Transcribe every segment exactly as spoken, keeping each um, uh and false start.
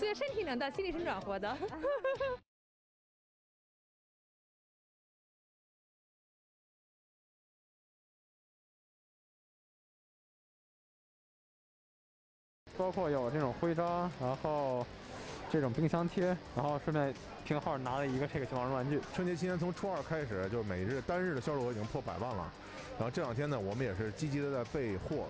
所以身体能到，心里是暖和的。 包括有这种徽章，然后这种冰箱贴，然后顺便凭号拿了一个这个小毛绒玩具。 春节期间从初二开始，就每日单日的销售额已经破百万了。然后这两天呢，我们也是积极的在备货。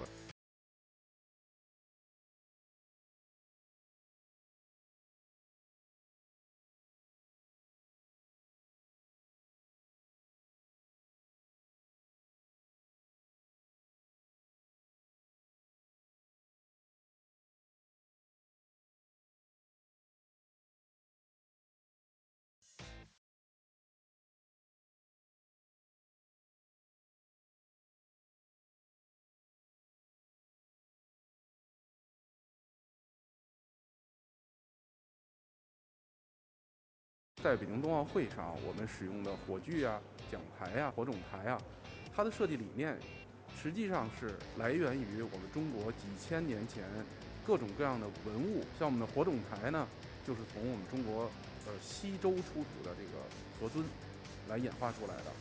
在北京冬奥会上，我们使用的火炬啊、奖牌啊、火种台啊，它的设计理念实际上是来源于我们中国几千年前各种各样的文物。像我们的火种台呢，就是从我们中国呃西周出土的这个河尊来演化出来的。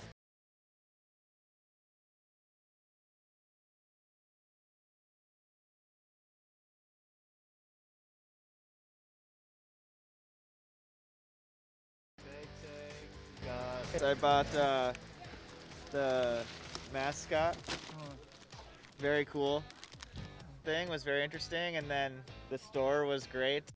I bought uh, the mascot. Very cool. Thing was very interesting, and then the store was great.